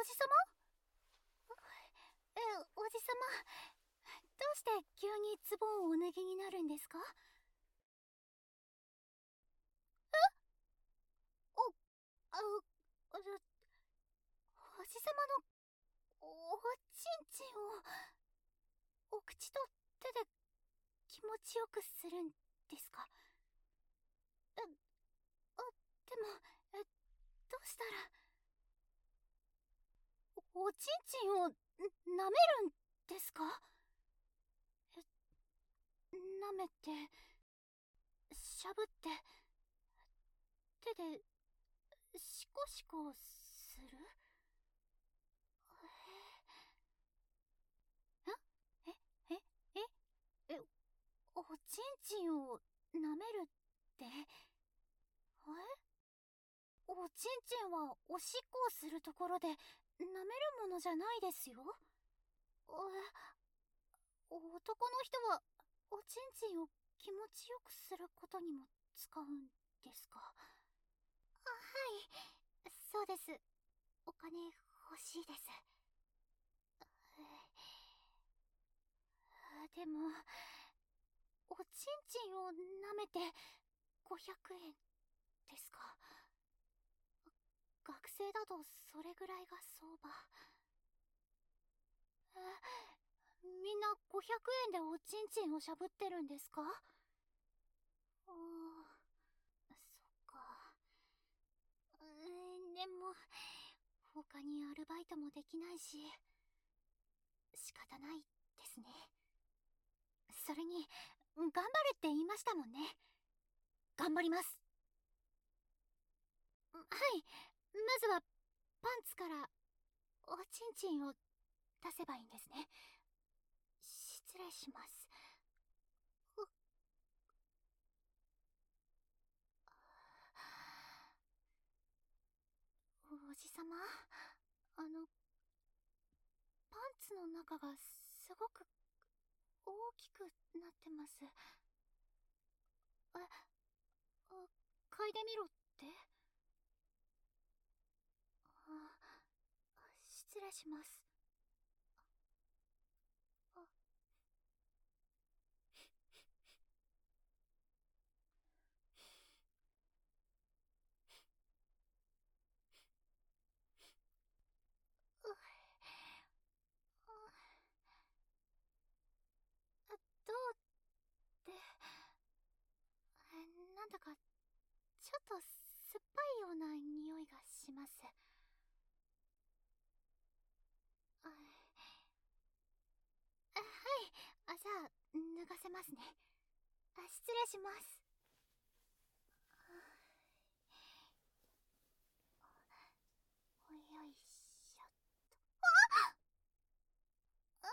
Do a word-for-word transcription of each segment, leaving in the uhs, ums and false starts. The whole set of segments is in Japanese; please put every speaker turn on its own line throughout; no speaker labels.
じさま？え、おじさま、どうして急にズボンをお脱ぎになるんですか？え？お、あ、お、おじさまのおちんちんをお口と手で気持ちよくするんですか？え、あ、でも、え、どうしたら。おちんちんを舐めるんですか？え、舐めて、しゃぶって、手でシコシコする？えええええおちんちんを舐めるって？え、おちんちんはおしっこをするところで舐めるものじゃないですよ。え、男の人はおちんちんを気持ちよくすることにも使うんですか？あ、はい、そうです。お金欲しいです。でも、おちんちんを舐めてごひゃくえんですか？学生だとそれぐらいが相場。え、みんなごひゃくえんでおちんちんをしゃぶってるんですか？ああ、そっか。うーん、でも他にアルバイトもできないし仕方ないですね。それに頑張るって言いましたもんね。頑張ります。はい、まずはパンツからおちんちんを出せばいいんですね。失礼します。おじさま、あの、パンツの中がすごく大きくなってます。え、あ、嗅いでみろって？あ、失礼します。あ、うあ、どうってなんだかちょっと酸っぱいような匂いがします。あ、あ、はい。あ、じゃあ脱がせますね。あ、失礼します。おいよいしょっと。あう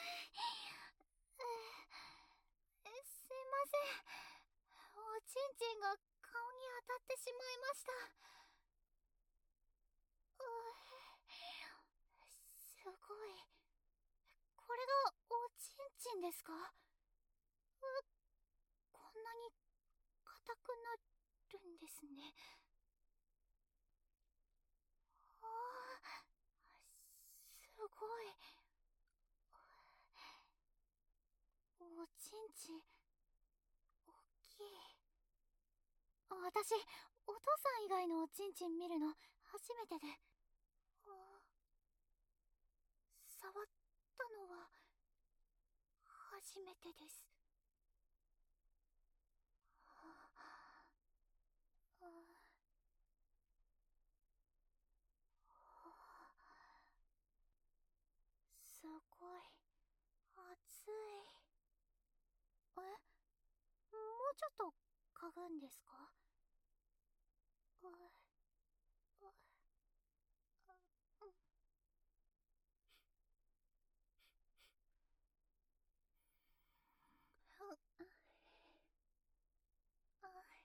ーえ、すいません。おちんちんが顔に当たってしまいました。うすごい。これがおちんちんですか？う、こんなに硬くなるんですね。ああ、すごい。おちんちん、おっきい。私、お父さん以外のおちんちん見るの初めてで。あ、触ったのは初めてです。ああ、すごい熱い。え、もうちょっと嗅ぐんですか？ううううあ、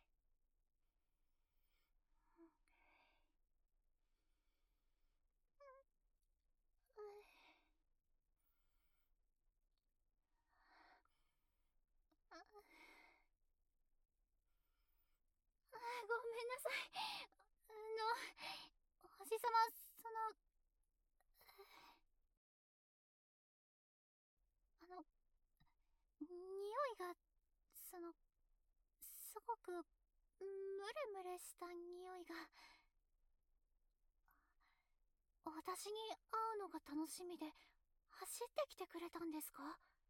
ごめんなさい。あの、おじさま、その、 その、すごく、ムレムレした匂いが、私に会うのが楽しみで、走ってきてくれたんですか？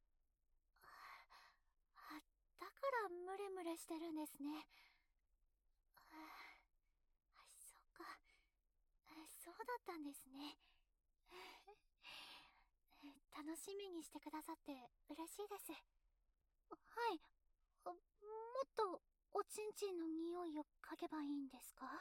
あ、だからムレムレしてるんですね。あ、そっか。そうだったんですね。楽しみにしてくださって嬉しいです。はい。もっとおちんちんの匂いを嗅げばいいんですか？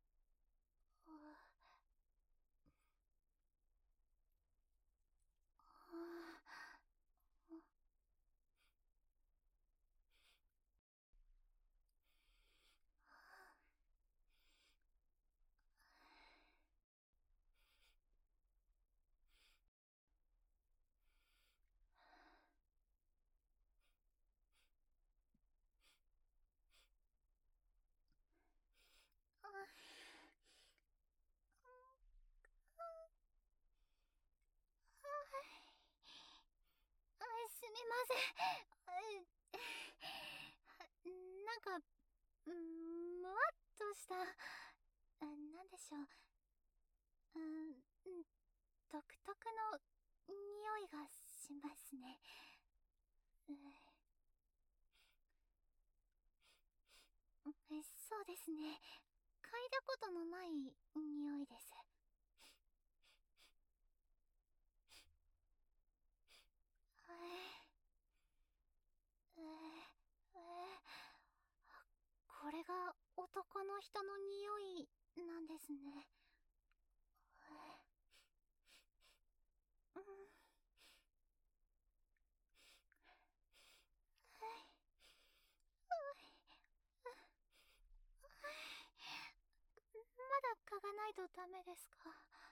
すみません。なんか、むわっとした、なんでしょう。うん、独特の匂いがしますね。うん、そうですね。嗅いだことのない匂いです。えー、えー、えー、これが男の人の匂いなんですね。うん、まだ嗅がないとダメですか？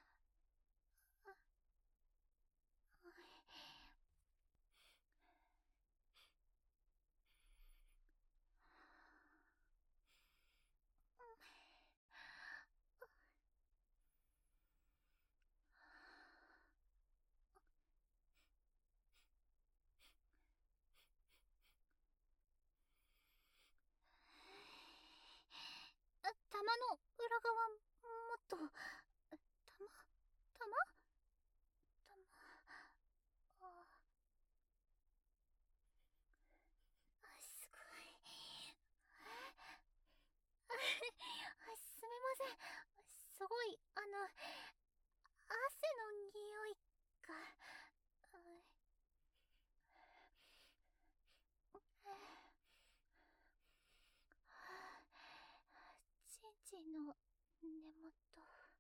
玉の裏側もっと、玉玉玉あ、すごい。すみません。すごい、あの、汗の匂いが、ちんちんの根元。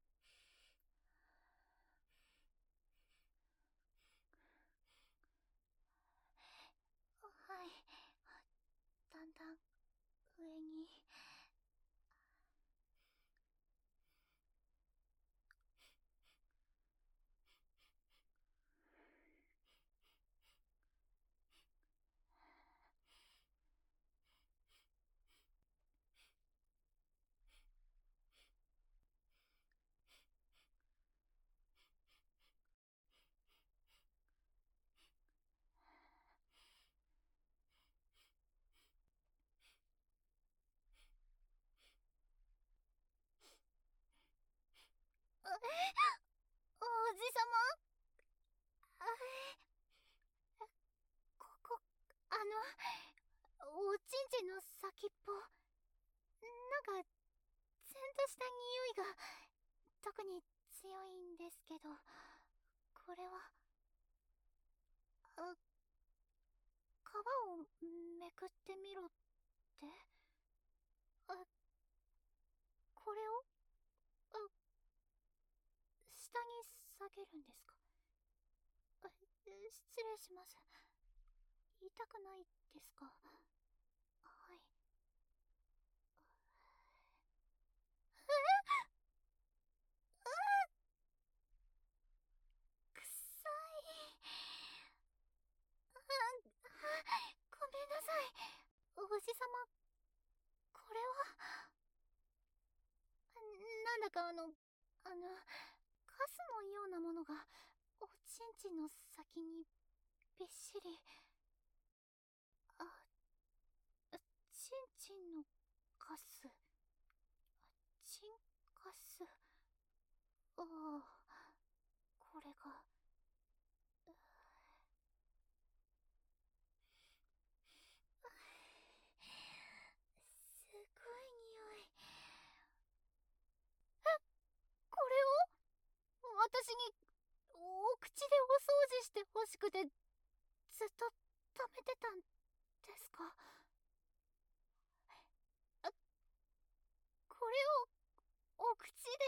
はい。だんだん上に。え、おじさま？ここ、あの、おちんちんの先っぽ、なんか、ツンとした匂いが、特に強いんですけど、これは、あ、皮をめくってみろって？あ、これを、あ、下に下げるんですか？あ、失礼します。痛くないですか？はい。くっさい。あ、ごめんなさい。おじさま、これは、なんだかあの、あの、カスのようなものが、おちんちんの先にびっしり。あ、 チンのカス。チンカス。ああ、これが。すごい匂い。え、これを私にお口でお掃除してほしくてずっと溜めてたんですか？あ、これをお口で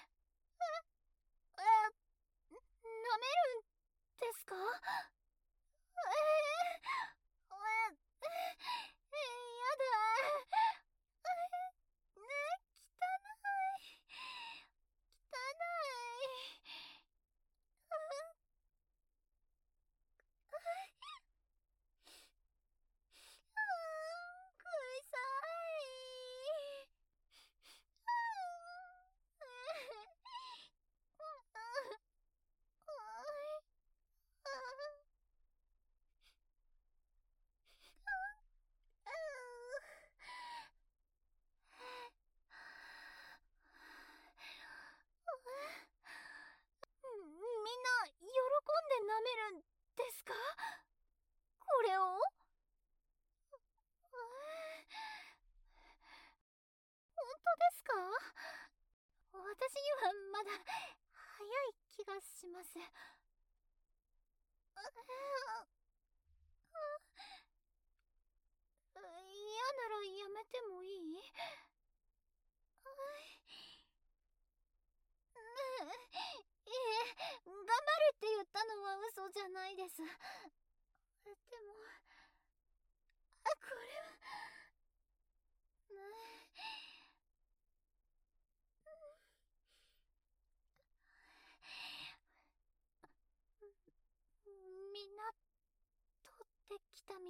え、え、舐めるんですか？えー、え、え、え、やだ。え、ね、汚い。汚い。臭い。みんな喜んで舐めるんですか？これを？本当ですか？私にはまだ早い気がします。嫌ならやめてもいい？いえ、頑張るって言ったのは嘘じゃないです。でも、あ、これは、みんな通ってきた道、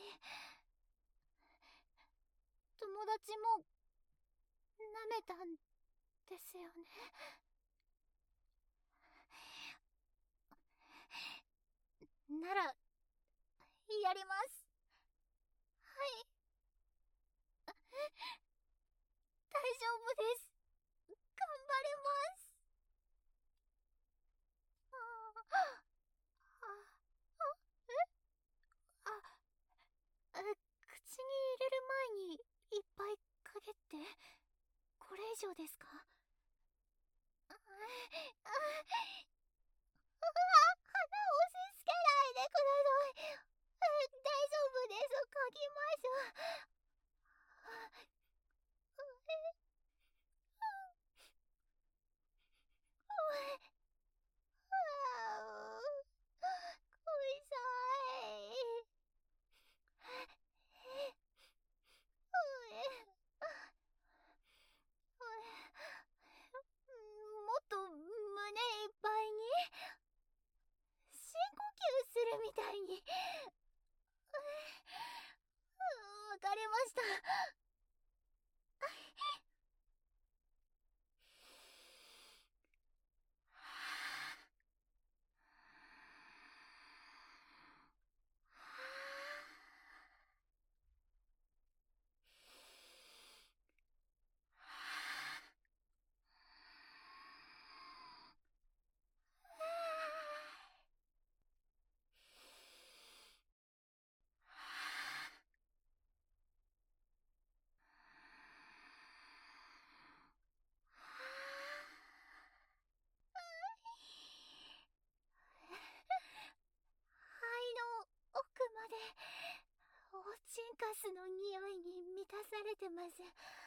友達も舐めたんですよね。なら、やります。はい。大丈夫です。頑張れます。ああ、あ、あ、え、あ、あ、口に入れる前にいっぱいかけて、これ以上ですか？あ、あ、あ、鼻押し付けないでください。え、大丈夫です。嗅ぎます。もっと胸いっぱいに深呼吸するみたいに。わかりました。肺の奥までおちんかすの匂いに満たされてます。